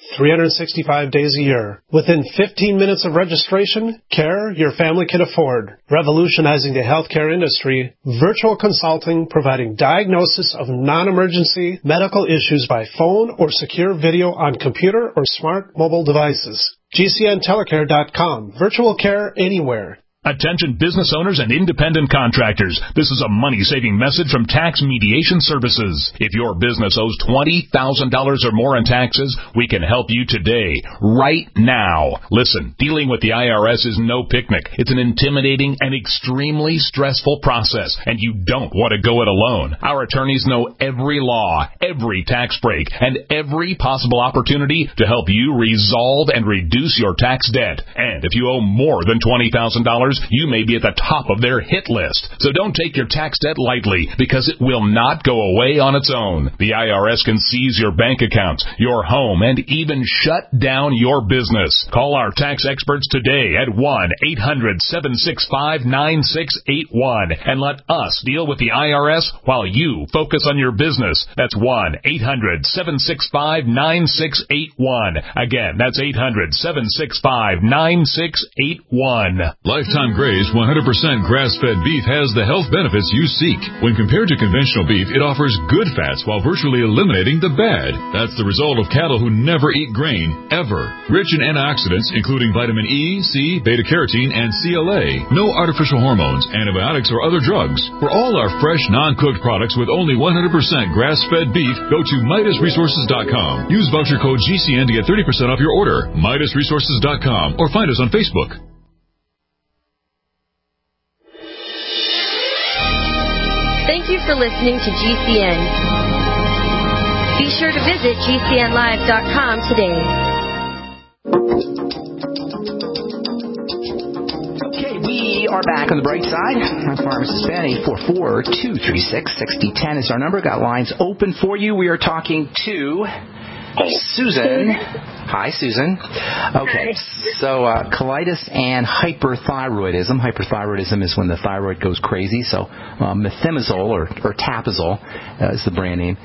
three hundred sixty-five days a year. Within fifteen minutes of registration, care your family can afford. Revolutionizing the healthcare industry, virtual consulting providing diagnosis of non-emergency medical issues by phone or secure video on computer or smart mobile devices. G C N telecare dot com. Virtual care anywhere. Attention business owners and independent contractors. This is a money-saving message from Tax Mediation Services. If your business owes twenty thousand dollars or more in taxes, we can help you today, right now. Listen, dealing with the I R S is no picnic. It's an intimidating and extremely stressful process, and you don't want to go it alone. Our attorneys know every law, every tax break, and every possible opportunity to help you resolve and reduce your tax debt. And if you owe more than twenty thousand dollars, you may be at the top of their hit list. So don't take your tax debt lightly, because it will not go away on its own. The I R S can seize your bank accounts, your home, and even shut down your business. Call our tax experts today at one eight hundred seven six five nine six eight one and let us deal with the I R S while you focus on your business. That's one eight hundred seven six five nine six eight one. Again, that's eight hundred seven six five nine six eight one. Lifetime Graze one hundred percent grass-fed beef has the health benefits you seek. When compared to conventional beef, it offers good fats while virtually eliminating the bad. That's the result of cattle who never eat grain, ever. Rich in antioxidants, including vitamin E, C, beta-carotene, and C L A. No artificial hormones, antibiotics, or other drugs. For all our fresh, non-cooked products with only one hundred percent grass-fed beef, go to Midas Resources dot com. Use voucher code G C N to get thirty percent off your order. Midas Resources dot com or find us on Facebook. Thank you for listening to G C N. Be sure to visit G C N live dot com today. Okay, we are back on the bright side. I'm Pharmacist Ben. eight four four, two three six, six zero one zero is our number. Got lines open for you. We are talking to Susan. Hi, Susan. Okay, so uh, colitis and hyperthyroidism. Hyperthyroidism is when the thyroid goes crazy. So uh, methimazole or, or Tapazole uh, is the brand name,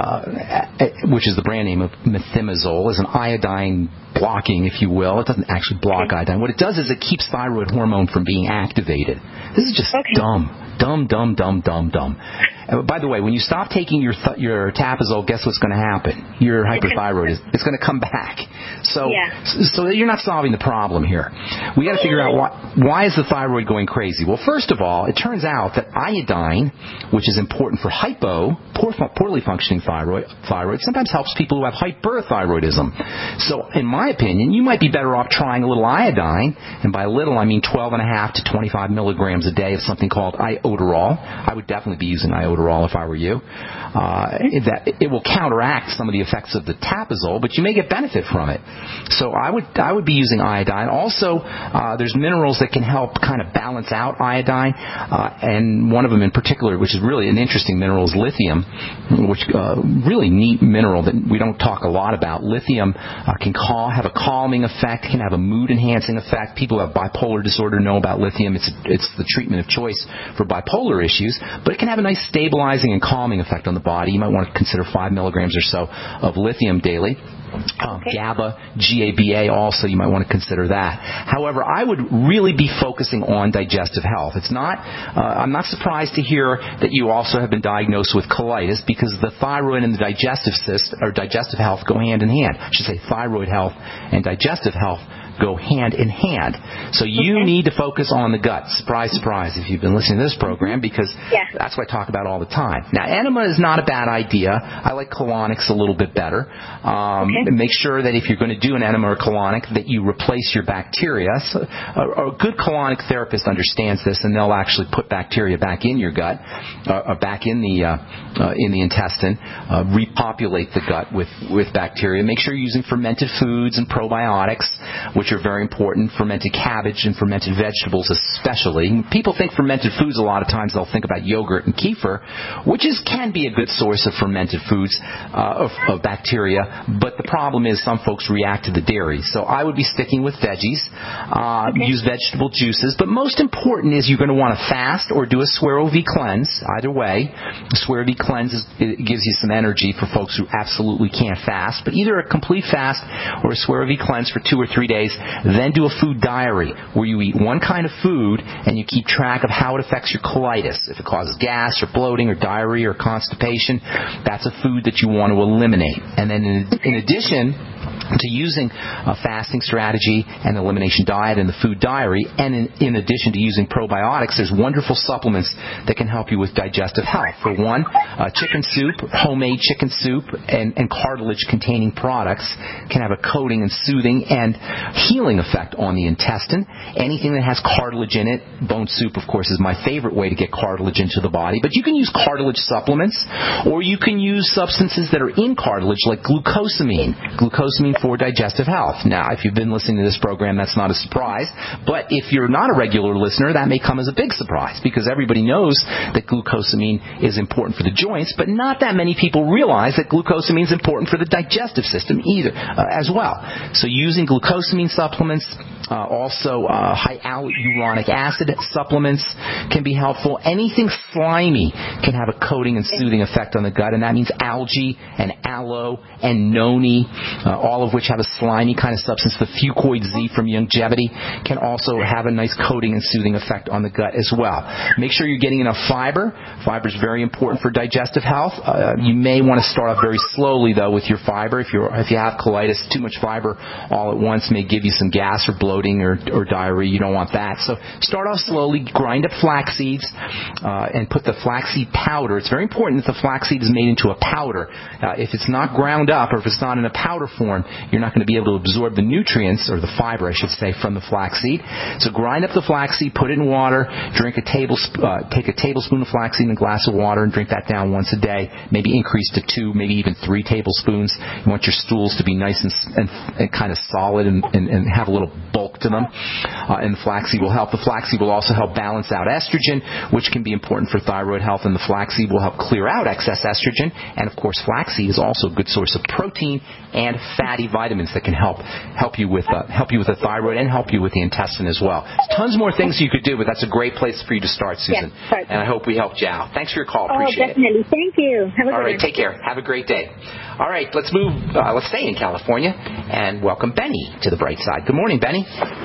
uh, which is the brand name of methimazole, is an iodine blocking, if you will. It doesn't actually block iodine. What it does is it keeps thyroid hormone from being activated. This is just okay. dumb, dumb, dumb, dumb, dumb, dumb. Uh, by the way, when you stop taking your th- your Tapazole, guess what's going to happen? Your hyperthyroid is it's going to come back. So, yeah. so you're not solving the problem here. We got to figure out why, why is the thyroid going crazy? Well, first of all, it turns out that iodine, which is important for hypo, poor, poorly functioning thyroid, thyroid, sometimes helps people who have hyperthyroidism. So, in my opinion, you might be better off trying a little iodine, and by little I mean twelve and a half to twenty-five milligrams a day of something called iodoral. I would definitely be using iodoral if I were you. Uh, that it will counteract some of the effects of the Tapazole, but you may get benefit from it. So I would I would be using iodine. Also, uh, there's minerals that can help kind of balance out iodine, uh, and one of them in particular, which is really an interesting mineral, is lithium, which uh, really neat mineral that we don't talk a lot about. Lithium uh, can cal- have a calming effect, can have a mood-enhancing effect. People who have bipolar disorder know about lithium. It's it's the treatment of choice for bipolar issues, but it can have a nice stabilizing and calming effect on the body. You might want to consider five milligrams or so of lithium daily. Um, okay. GABA, G A B A also, you might want to consider that. However, I would really be focusing on digestive health. It's not, uh, I'm not surprised to hear that you also have been diagnosed with colitis, because the thyroid and the digestive system, or digestive health, go hand in hand. I should say thyroid health and digestive health go hand in hand. So you okay. need to focus on the gut. Surprise, surprise, if you've been listening to this program, because yeah. that's what I talk about all the time. Now, enema is not a bad idea. I like colonics a little bit better. Um, okay. Make sure that if you're going to do an enema or colonic, that you replace your bacteria. So a, a good colonic therapist understands this, and they'll actually put bacteria back in your gut, uh, or back in the uh, uh, in the intestine, uh, repopulate the gut with, with bacteria. Make sure you're using fermented foods and probiotics, which are very important. Fermented cabbage and fermented vegetables especially. People think fermented foods, a lot of times they'll think about yogurt and kefir, which is can be a good source of fermented foods, uh, of, of bacteria, but the problem is some folks react to the dairy. So I would be sticking with veggies, uh, okay. use vegetable juices, but most important is you're going to want to fast or do a Swear O V cleanse. Either way, a Swear O V cleanse it gives you some energy for folks who absolutely can't fast, but either a complete fast or a Swear V cleanse for two or three days, then do a food diary where you eat one kind of food and you keep track of how it affects your colitis. If it causes gas or bloating or diarrhea or constipation, that's a food that you want to eliminate. And then in, in addition to using a fasting strategy and elimination diet and the food diary, and in, in addition to using probiotics, there's wonderful supplements that can help you with digestive health. For one, uh, chicken soup, homemade chicken soup, and, and cartilage-containing products can have a coating and soothing and healing effect on the intestine. Anything that has cartilage in it, bone soup, of course, is my favorite way to get cartilage into the body, but you can use cartilage supplements, or you can use substances that are in cartilage like glucosamine. Glucosamine for digestive health. Now, if you've been listening to this program, that's not a surprise, but if you're not a regular listener, that may come as a big surprise, because everybody knows that glucosamine is important for the joints, but not that many people realize that glucosamine is important for the digestive system either, uh, as well. So using glucosamine supplements, uh, also uh, hyaluronic acid supplements can be helpful. Anything slimy can have a coating and soothing effect on the gut, and that means algae and aloe and noni, uh, all of which have a slimy kind of substance. The Fucoid Z from Youngevity can also have a nice coating and soothing effect on the gut as well. Make sure you're getting enough fiber. Fiber is very important for digestive health. Uh, you may want to start off very slowly, though, with your fiber. If you're if you have colitis, too much fiber all at once may give you some gas or bloating or, or diarrhea. You don't want that. So start off slowly. Grind up flax seeds uh, and put the flaxseed powder. It's very important that the flaxseed is made into a powder. Uh, if it's not ground up, or if it's not in a powder form, you're not going to be able to absorb the nutrients, or the fiber, I should say, from the flaxseed. So grind up the flaxseed, put it in water, drink a tablespoon, uh, take a tablespoon of flaxseed in a glass of water, and drink that down once a day. Maybe increase to two, maybe even three tablespoons. You want your stools to be nice and, and, and kind of solid and, and, and have a little bulk to them. Uh, and the flaxseed will help. The flaxseed will also help balance out estrogen, which can be important for thyroid health, and the flaxseed will help clear out excess estrogen. And of course, flaxseed is also a good source of protein and fatty vitamins that can help help you with uh, help you with the thyroid and help you with the intestine as well. There's tons more things you could do, but that's a great place for you to start, Susan. Yes, and I hope we helped you out. Thanks for your call. Oh, Appreciate definitely. it. Thank you. Have a All good right, day. take care. Have a great day. All right, let's move. Uh, let's stay in California and welcome Benny to the bright side. Good morning, Benny.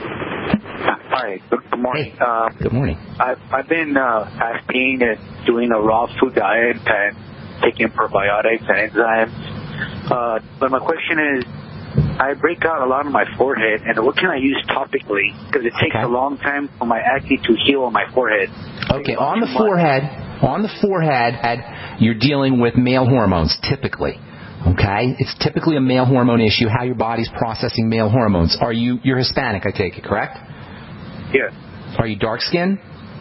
Hi. Good, good morning. Hey. Uh, good morning. I've, I've been uh, fasting and doing a raw food diet and taking probiotics and enzymes. Uh, but my question is, I break out a lot on my forehead, and what can I use topically? Because it takes okay. a long time for my acne to heal on my forehead. Okay, on the forehead, on the forehead, you're dealing with male hormones, typically. Okay? It's typically a male hormone issue, how your body's processing male hormones. Are you, you're Hispanic, I take it, correct? Yes. Are you dark-skinned?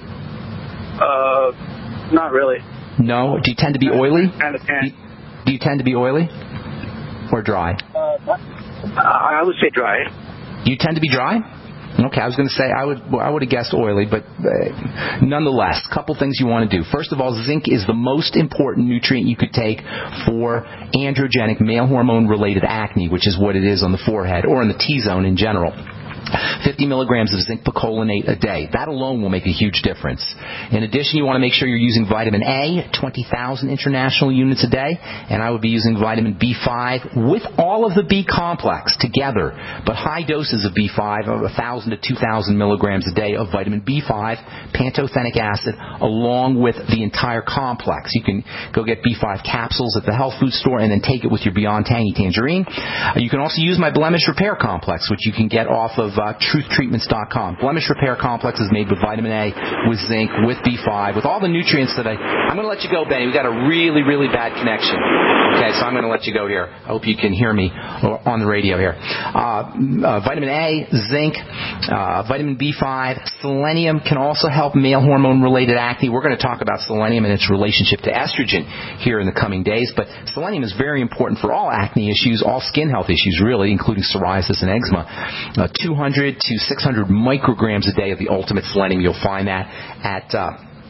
Uh, not really. No? Do you tend to be oily? Kind of tan. Do you, do you tend to be oily? Or dry? Uh, I would say dry. You tend to be dry? Okay, I was going to say I would I would have guessed oily, but uh, nonetheless, a couple things you want to do. First of all, zinc is the most important nutrient you could take for androgenic male hormone-related acne, which is what it is on the forehead or in the T-zone in general. fifty milligrams of zinc picolinate a day. That alone will make a huge difference. In addition, you want to make sure you're using vitamin A, twenty thousand international units a day, and I would be using vitamin B five with all of the B complex together, but high doses of B five, of one thousand to two thousand milligrams a day of vitamin B five, pantothenic acid, along with the entire complex. You can go get B five capsules at the health food store and then take it with your Beyond Tangy Tangerine. You can also use my blemish repair complex, which you can get off of uh, truth treatments dot com. Blemish Repair Complex is made with vitamin A, with zinc, with B five, with all the nutrients that I... I'm going to let you go, Benny. We've got a really, really bad connection. Okay, so I'm going to let you go here. I hope you can hear me on the radio here. Uh, uh, vitamin A, zinc, uh, vitamin B five, selenium can also help male hormone-related acne. We're going to talk about selenium and its relationship to estrogen here in the coming days, but selenium is very important for all acne issues, all skin health issues, really, including psoriasis and eczema. Uh, two hundred to six hundred micrograms a day of the ultimate selenium. You'll find that at uh,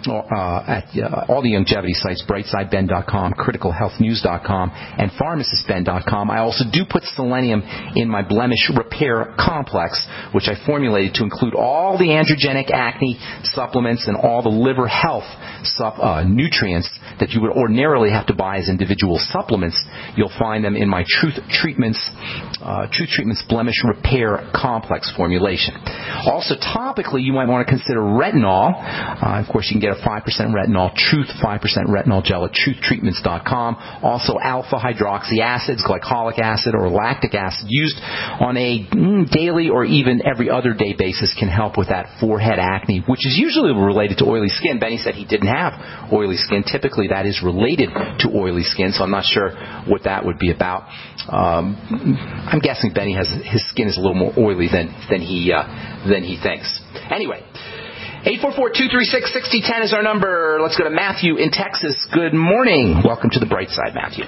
uh, at uh, all the longevity sites, brightside ben dot com, critical health news dot com, and pharmacist ben dot com. I also do put selenium in my blemish repair complex, which I formulated to include all the androgenic acne supplements and all the liver health sup, uh, nutrients that you would ordinarily have to buy as individual supplements. You'll find them in my Truth Treatments, uh, Truth Treatments Blemish Repair Complex formulation. Also, topically, you might want to consider retinol. Uh, of course, you can get a five percent retinol, Truth five percent retinol gel at truth treatments dot com. Also, alpha hydroxy acids, glycolic acid, or lactic acid used on a mm, daily or even every other day basis can help with that forehead acne, which is usually related to oily skin. Benny said he didn't have oily skin. Typically, that is related to oily skin, so I'm not sure what that would be about. Um, I'm guessing Benny has his skin is a little more oily than than he uh, than he thinks. Anyway, eight four four, two three six, six zero one zero is our number. Let's go to Matthew in Texas. Good morning. Welcome to the Bright Side, Matthew.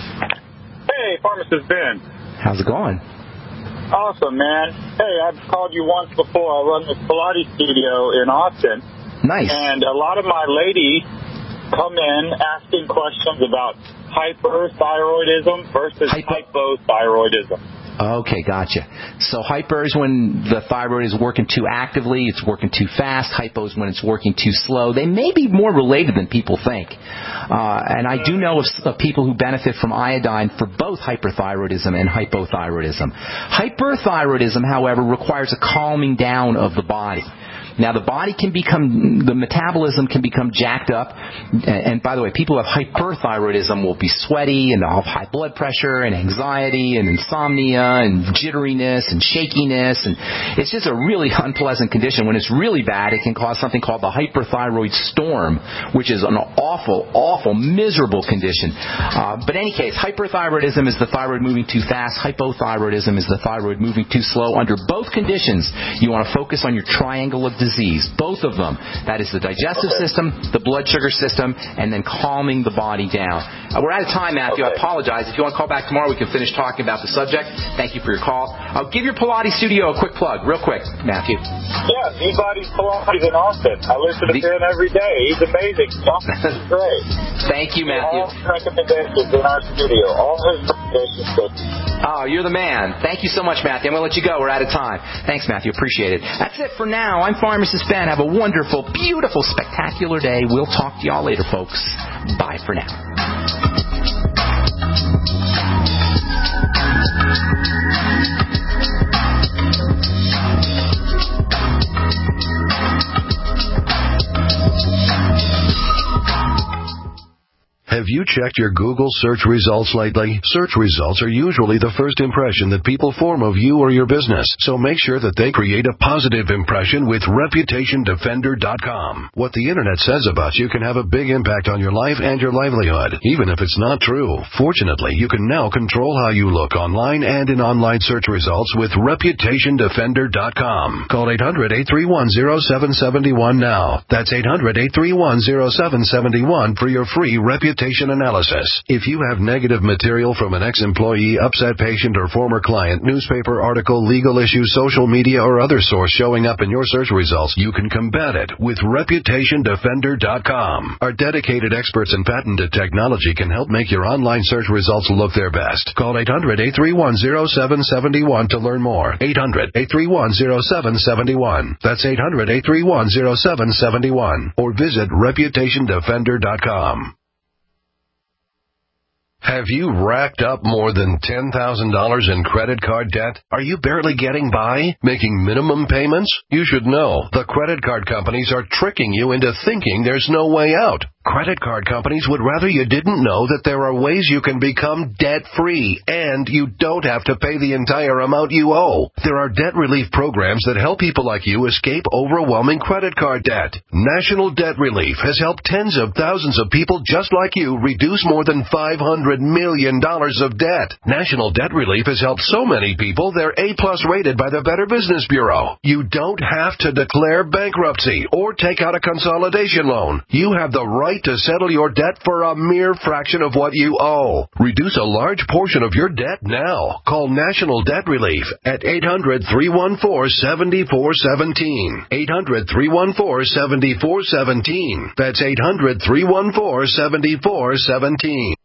Hey, Pharmacist Ben. How's it going? Awesome, man. Hey, I've called you once before. I run this Pilates studio in Austin. Nice. And a lot of my ladies come in asking questions about hyperthyroidism versus Hypo- hypothyroidism. Okay, gotcha. So hyper is when the thyroid is working too actively, it's working too fast. Hypo is when it's working too slow. They may be more related than people think. Uh, and I do know of, of people who benefit from iodine for both hyperthyroidism and hypothyroidism. Hyperthyroidism, however, requires a calming down of the body. Now, the body can become, the metabolism can become jacked up. And, and by the way, people who have hyperthyroidism will be sweaty and they'll have high blood pressure and anxiety and insomnia and jitteriness and shakiness. And it's just a really unpleasant condition. When it's really bad, it can cause something called the hyperthyroid storm, which is an awful, awful, miserable condition. Uh, but in any case, hyperthyroidism is the thyroid moving too fast. Hypothyroidism is the thyroid moving too slow. Under both conditions, you want to focus on your triangle of disease, both of them. That is the digestive okay. system, the blood sugar system, and then calming the body down. Uh, we're out of time, Matthew. Okay. I apologize. If you want to call back tomorrow, we can finish talking about the subject. Thank you for your call. I'll give your Pilates studio a quick plug, real quick, Matthew. Yeah, Beachbody's Pilates in Austin. I listen to the, him every day. He's amazing. He's great. Thank you, Matthew. All recommendations in our studio. All his recommendations. Oh, you're the man. Thank you so much, Matthew. I'm going to let you go. We're out of time. Thanks, Matthew. Appreciate it. That's it for now. I'm Pharmacist Ben. Have a wonderful, beautiful, spectacular day. We'll talk to y'all later, folks. Bye for now. Have you checked your Google search results lately? Search results are usually the first impression that people form of you or your business, so make sure that they create a positive impression with reputation defender dot com. What the internet says about you can have a big impact on your life and your livelihood, even if it's not true. Fortunately, you can now control how you look online and in online search results with reputation defender dot com. Call eight hundred, eight three one, zero seven seven one now. That's eight hundred, eight three one, zero seven seven one for your free reputation analysis. If you have negative material from an ex-employee, upset patient, or former client, newspaper article, legal issue, social media, or other source showing up in your search results, you can combat it with reputation defender dot com. Our dedicated experts in patented technology can help make your online search results look their best. Call eight hundred, eight three one, zero seven seven one to learn more. eight hundred, eight three one, zero seven seven one. That's eight hundred, eight three one, zero seven seven one. Or visit reputation defender dot com. Have you racked up more than ten thousand dollars in credit card debt? Are you barely getting by? Making minimum payments? You should know, the credit card companies are tricking you into thinking there's no way out. Credit card companies would rather you didn't know that there are ways you can become debt-free, and you don't have to pay the entire amount you owe. There are debt relief programs that help people like you escape overwhelming credit card debt. National Debt Relief has helped tens of thousands of people just like you reduce more than five hundred million dollars of debt. National Debt Relief has helped so many people they're A-plus rated by the Better Business Bureau. You don't have to declare bankruptcy or take out a consolidation loan. You have the right right to settle your debt for a mere fraction of what you owe. Reduce a large portion of your debt now. Call National Debt Relief at eight hundred, three one four, seven four one seven. eight hundred, three one four, seven four one seven. That's eight hundred, three one four, seven four one seven.